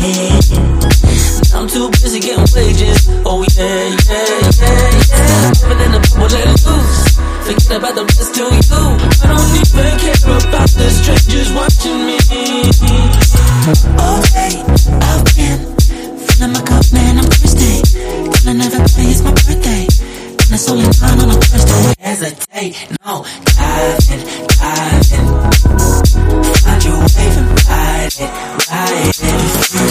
I'm too busy getting wages. Oh yeah, yeah, yeah, yeah. Living in the bubble, let it loose. Forget about the rest to you. I don't even care about the strangers watching me. Okay, I've been filling my cup, man, I'm thirsty. Killing every day, it's my birthday. And it's only 9 on a Thursday. Hesitate, no, dive in,